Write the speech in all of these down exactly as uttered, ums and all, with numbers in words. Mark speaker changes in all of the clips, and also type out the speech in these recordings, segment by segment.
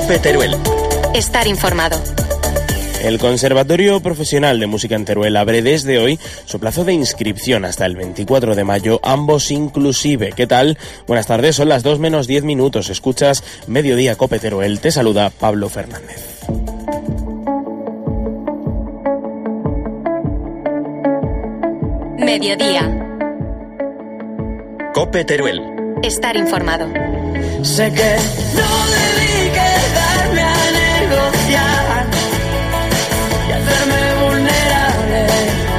Speaker 1: COPE Teruel.
Speaker 2: Estar informado.
Speaker 3: El Conservatorio Profesional de Música en Teruel abre desde hoy su plazo de inscripción hasta el veinticuatro de mayo, ambos inclusive. ¿Qué tal? Buenas tardes, son las dos menos diez minutos. Escuchas Mediodía COPE Teruel. Te saluda Pablo Fernández.
Speaker 2: Mediodía.
Speaker 1: COPE Teruel.
Speaker 2: Estar informado.
Speaker 4: Sé que no debí quedarme a negociar y hacerme vulnerable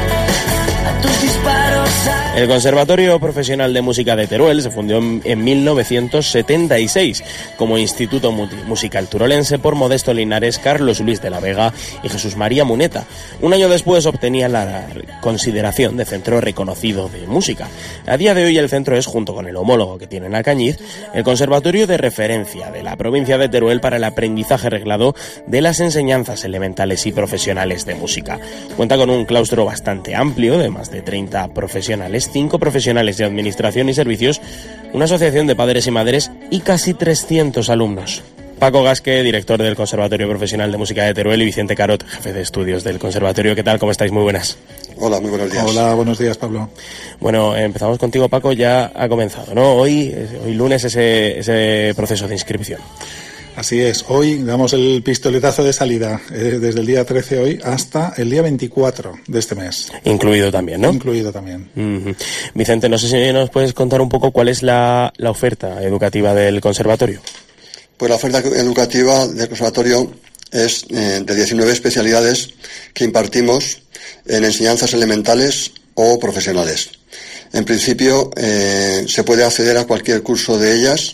Speaker 4: a tus disparos.
Speaker 3: El Conservatorio Profesional de Música de Teruel se fundó en mil novecientos setenta y seis como Instituto Musical Turolense por Modesto Linares, Carlos Luis de la Vega y Jesús María Muneta. Un año después obtenía la consideración de centro reconocido de música. A día de hoy el centro es, junto con el homólogo que tiene en Alcañiz, el conservatorio de referencia de la provincia de Teruel para el aprendizaje reglado de las enseñanzas elementales y profesionales de música. Cuenta con un claustro bastante amplio de más de treinta profesionales, cinco profesionales de administración y servicios, una asociación de padres y madres y casi trescientos alumnos. Paco Gasque, director del Conservatorio Profesional de Música de Teruel, y Vicente Carot, jefe de estudios del Conservatorio. ¿Qué tal? ¿Cómo estáis? Muy buenas.
Speaker 5: Hola, muy buenos días.
Speaker 6: Hola, buenos días, Pablo.
Speaker 3: Bueno, empezamos contigo, Paco. Ya ha comenzado, ¿no? Hoy, hoy lunes, ese, ese proceso de inscripción.
Speaker 6: Así es, hoy damos el pistoletazo de salida, eh, desde el día trece hoy hasta el día veinticuatro de este mes.
Speaker 3: Incluido también, ¿no?
Speaker 6: Incluido también.
Speaker 3: Uh-huh. Vicente, no sé si nos puedes contar un poco cuál es la, la oferta educativa del conservatorio.
Speaker 5: Pues la oferta educativa del conservatorio es eh, de diecinueve especialidades que impartimos en enseñanzas elementales o profesionales. En principio eh, se puede acceder a cualquier curso de ellas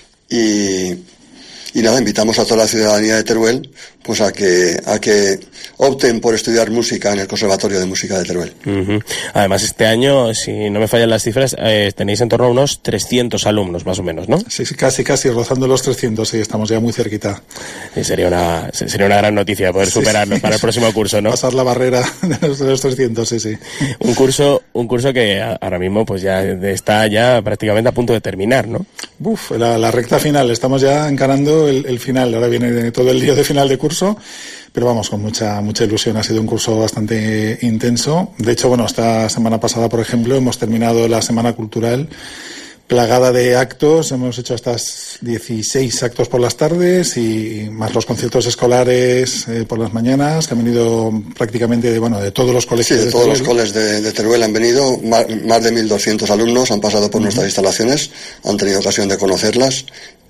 Speaker 5: y... Y nada, invitamos a toda la ciudadanía de Teruel pues a que a que opten por estudiar música en el Conservatorio de Música de Teruel.
Speaker 3: Uh-huh. Además, este año, si no me fallan las cifras, eh, tenéis en torno a unos trescientos alumnos, más o menos, ¿no?
Speaker 6: Sí, sí, casi, casi, rozando los trescientos, sí, estamos ya muy cerquita.
Speaker 3: Sí, sería una sería una gran noticia poder
Speaker 6: sí,
Speaker 3: superarnos
Speaker 6: sí.
Speaker 3: para el próximo curso, ¿no?
Speaker 6: Pasar la barrera de los, de los trescientos, sí, sí.
Speaker 3: Un curso, un curso que ahora mismo pues ya está ya prácticamente a punto de terminar, ¿no?
Speaker 6: Uf, la, la recta final, estamos ya encarando el, el final, ahora viene todo el día de final de curso, pero vamos, con mucha mucha ilusión. Ha sido un curso bastante intenso. De hecho, bueno, esta semana pasada, por ejemplo, hemos terminado la Semana Cultural plagada de actos. Hemos hecho hasta dieciséis actos por las tardes y más los conciertos escolares eh, por las mañanas, que han venido prácticamente de, bueno, de todos los colegios.
Speaker 5: Sí, de, de todos Teruel. Los coles de, de Teruel han venido, más, más de mil doscientos alumnos han pasado por uh-huh. nuestras instalaciones, han tenido ocasión de conocerlas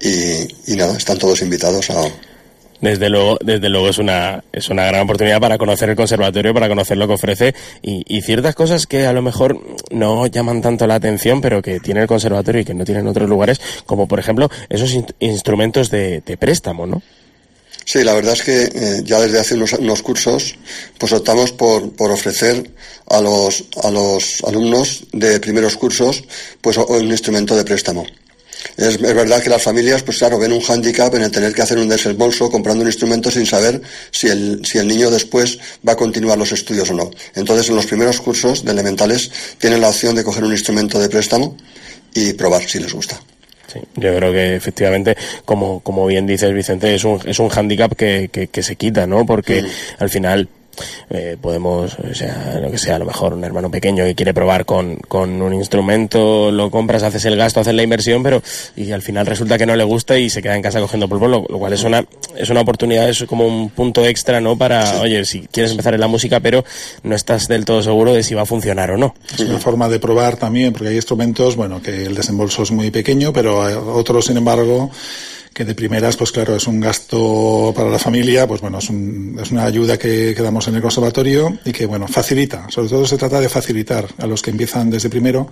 Speaker 5: y, y nada, están todos invitados a...
Speaker 3: Desde luego, desde luego es una es una gran oportunidad para conocer el conservatorio, para conocer lo que ofrece y, y ciertas cosas que a lo mejor no llaman tanto la atención, pero que tiene el conservatorio y que no tienen otros lugares, como por ejemplo esos in- instrumentos de, de préstamo, ¿no?
Speaker 5: Sí, la verdad es que eh, ya desde hace unos, unos cursos pues optamos por, por ofrecer a los a los alumnos de primeros cursos pues un instrumento de préstamo. Es, es verdad que las familias, pues claro, ven un hándicap en el tener que hacer un desembolso comprando un instrumento sin saber si el, si el niño después va a continuar los estudios o no. Entonces, en los primeros cursos de elementales tienen la opción de coger un instrumento de préstamo y probar si les gusta.
Speaker 3: Sí, yo creo que efectivamente, como como bien dices, Vicente, es un es un hándicap que, que, que se quita, ¿no? Porque mm. al final... Eh, podemos, o sea, lo que sea, a lo mejor un hermano pequeño que quiere probar con, con un instrumento, lo compras, haces el gasto, haces la inversión, pero y al final resulta que no le gusta y se queda en casa cogiendo polvo, lo, lo cual es una es una oportunidad, es como un punto extra, ¿no? Para, sí. Oye, si quieres empezar en la música, pero no estás del todo seguro de si va a funcionar o no.
Speaker 6: Es una forma de probar también, porque hay instrumentos, bueno, que el desembolso es muy pequeño, pero hay otros, sin embargo, que de primeras, pues claro, es un gasto para la familia, pues bueno, es, un, es una ayuda que, que damos en el conservatorio y que, bueno, facilita, sobre todo se trata de facilitar a los que empiezan desde primero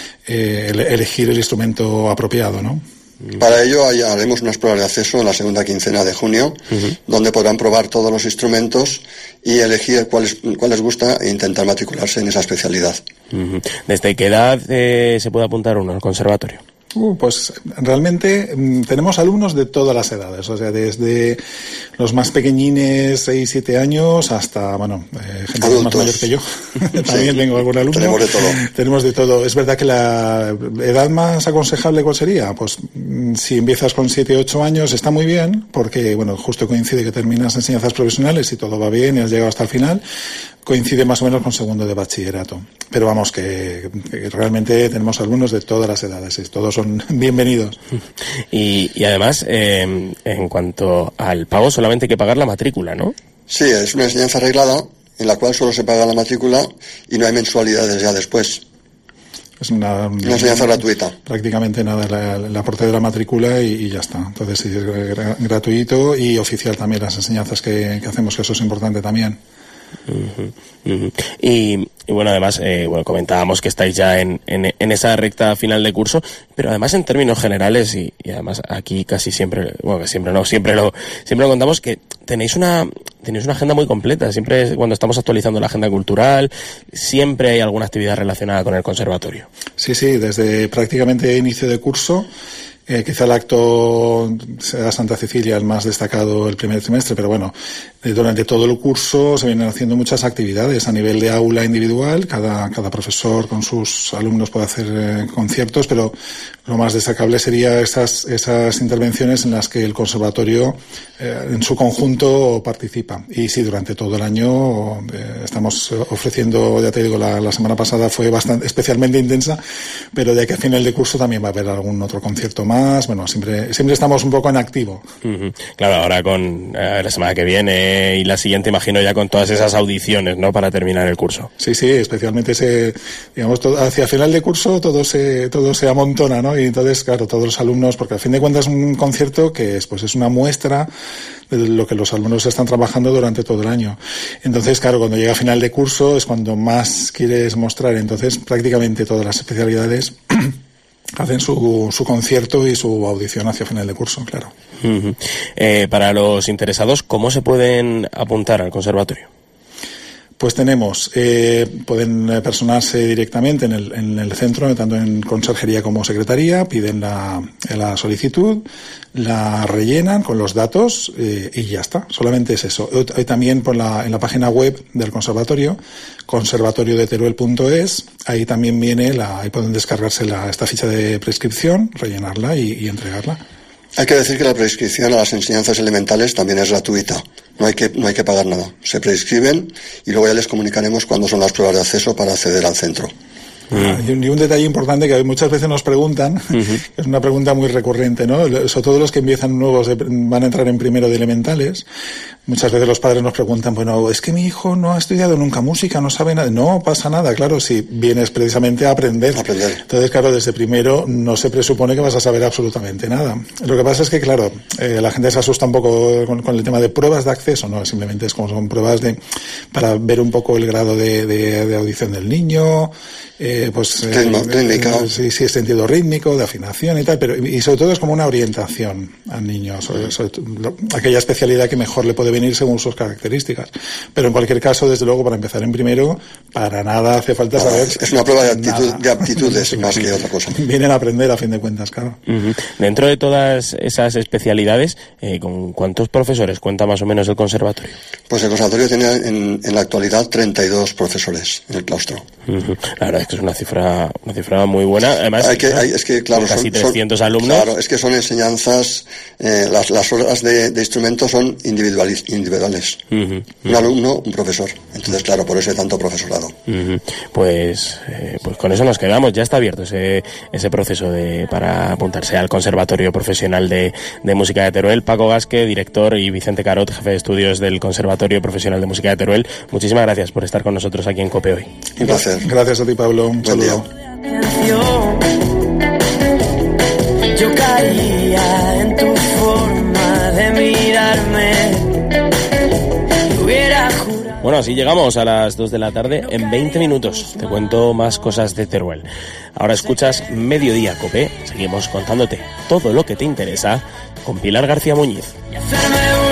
Speaker 6: eh, el, elegir el instrumento apropiado, ¿no?
Speaker 5: Para ello hay, haremos unas pruebas de acceso en la segunda quincena de junio, uh-huh. donde podrán probar todos los instrumentos y elegir cuál, es, cuál les gusta e intentar matricularse en esa especialidad.
Speaker 3: Uh-huh. ¿Desde qué edad eh, se puede apuntar uno al conservatorio?
Speaker 6: Uh, pues realmente mmm, tenemos alumnos de todas las edades, o sea, desde los más pequeñines, seis, siete años, hasta, bueno, eh, gente
Speaker 5: adultos.
Speaker 6: Más mayor que yo. También sí. Tengo algún alumno.
Speaker 5: Tenemos de todo.
Speaker 6: Tenemos de todo. Es verdad que la edad más aconsejable, ¿cuál sería? Pues si empiezas con siete, ocho años, está muy bien, porque, bueno, justo coincide que terminas enseñanzas profesionales y todo va bien y has llegado hasta el final. Coincide más o menos con segundo de bachillerato. Pero vamos, que, que realmente tenemos alumnos de todas las edades y todos son bienvenidos.
Speaker 3: Y, y además, eh, en cuanto al pago, solamente hay que pagar la matrícula, ¿no?
Speaker 5: Sí, es una enseñanza arreglada en la cual solo se paga la matrícula y no hay mensualidades ya después.
Speaker 6: Es una,
Speaker 5: una enseñanza gratuita.
Speaker 6: Prácticamente nada, la, el aporte de la matrícula y, y ya está. Entonces sí, es gratuito y oficial también las enseñanzas que, que hacemos, que eso es importante también.
Speaker 3: Uh-huh, uh-huh. Y, y bueno, además, eh, bueno, comentábamos que estáis ya en, en, en esa recta final de curso, pero además en términos generales y, y además aquí casi siempre, bueno, que siempre no, siempre lo, siempre lo contamos que tenéis una, tenéis una agenda muy completa. Siempre cuando estamos actualizando la agenda cultural, siempre hay alguna actividad relacionada con el conservatorio.
Speaker 6: Sí, sí, desde prácticamente inicio de curso. Eh, quizá el acto sea Santa Cecilia el más destacado el primer trimestre, pero bueno, eh, durante todo el curso se vienen haciendo muchas actividades a nivel de aula individual. Cada, cada profesor con sus alumnos puede hacer eh, conciertos, pero lo más destacable sería esas, esas intervenciones en las que el conservatorio eh, en su conjunto participa. Y sí, durante todo el año eh, estamos ofreciendo, ya te digo, la, la semana pasada fue bastante, especialmente intensa, pero de aquí a final de curso también va a haber algún otro concierto más. Más, bueno, siempre siempre estamos un poco en activo.
Speaker 3: Uh-huh. Claro, ahora con eh, la semana que viene y la siguiente, imagino ya con todas esas audiciones, ¿no? Para terminar el curso.
Speaker 6: Sí, sí, especialmente ese, digamos, todo, hacia final de curso todo se todo se amontona, ¿no? Y entonces, claro, todos los alumnos, porque al fin de cuentas es un concierto que es, pues es una muestra de lo que los alumnos están trabajando durante todo el año. Entonces, claro, cuando llega a final de curso es cuando más quieres mostrar. Entonces, prácticamente todas las especialidades hacen su, su concierto y su audición hacia final de curso, claro.
Speaker 3: Uh-huh. Eh, para los interesados, ¿cómo se pueden apuntar al conservatorio?
Speaker 6: Pues tenemos, eh, pueden personarse directamente en el, en el centro, tanto en conserjería como secretaría, piden la, la solicitud, la rellenan con los datos eh, y ya está, solamente es eso. Hoy también por la, en la página web del conservatorio, conservatorio de teruel punto es, ahí también viene, la, ahí pueden descargarse la, esta ficha de prescripción, rellenarla y, y entregarla.
Speaker 5: Hay que decir que la prescripción a las enseñanzas elementales también es gratuita. No hay que, no hay que pagar nada. Se prescriben y luego ya les comunicaremos cuándo son las pruebas de acceso para acceder al centro.
Speaker 6: Ah, y, un, y un detalle importante que muchas veces nos preguntan, uh-huh. Es una pregunta muy recurrente, ¿no? Sobre todo los que empiezan nuevos, de, van a entrar en primero de elementales. Muchas veces los padres nos preguntan, bueno, es que mi hijo no ha estudiado nunca música, no sabe nada. No pasa nada, claro, si vienes precisamente a aprender.
Speaker 5: aprender.
Speaker 6: Entonces, claro, desde primero no se presupone que vas a saber absolutamente nada. Lo que pasa es que, claro, eh, la gente se asusta un poco con, con el tema de pruebas de acceso, ¿no? Simplemente es como son pruebas de para ver un poco el grado de, de, de audición del niño, eh, pues
Speaker 5: Ritmo,
Speaker 6: eh,
Speaker 5: rítmico.
Speaker 6: Eh, sí, sí, sentido rítmico, de afinación y tal, pero y sobre todo es como una orientación al niño, sobre, sobre lo, aquella especialidad que mejor le puede venir según sus características. Pero en cualquier caso, desde luego, para empezar en primero, para nada hace falta
Speaker 5: no,
Speaker 6: saber.
Speaker 5: Es una prueba de, actitud, de aptitudes más que otra cosa.
Speaker 6: Vienen a aprender a fin de cuentas, claro.
Speaker 3: Uh-huh. Dentro de todas esas especialidades, eh, ¿con cuántos profesores cuenta más o menos el conservatorio?
Speaker 5: Pues el conservatorio tiene en, en la actualidad treinta y dos profesores en el claustro.
Speaker 3: Uh-huh. La verdad es que es una cifra, una cifra muy buena. Además,
Speaker 5: hay que, hay, es que, claro,
Speaker 3: casi
Speaker 5: son,
Speaker 3: trescientos
Speaker 5: son,
Speaker 3: alumnos.
Speaker 5: Claro, es que son enseñanzas, eh, las, las horas de, de instrumento son individuales. individuales. Uh-huh. Un alumno, un profesor. Entonces, claro, por eso hay tanto profesorado.
Speaker 3: Uh-huh. Pues, eh, pues con eso nos quedamos. Ya está abierto ese, ese proceso de para apuntarse al Conservatorio Profesional de, de Música de Teruel. Paco Gasque, director, y Vicente Carot, jefe de estudios del Conservatorio Profesional de Música de Teruel. Muchísimas gracias por estar con nosotros aquí en COPE hoy.
Speaker 5: Un placer.
Speaker 6: Gracias a ti, Pablo. Un
Speaker 5: Buen
Speaker 6: saludo.
Speaker 4: Día. Yo caía en tu forma de mirarme.
Speaker 3: Bueno, así llegamos a las dos de la tarde en veinte minutos. Te cuento más cosas de Teruel. Ahora escuchas Mediodía COPE. Seguimos contándote todo lo que te interesa con Pilar García Muñiz.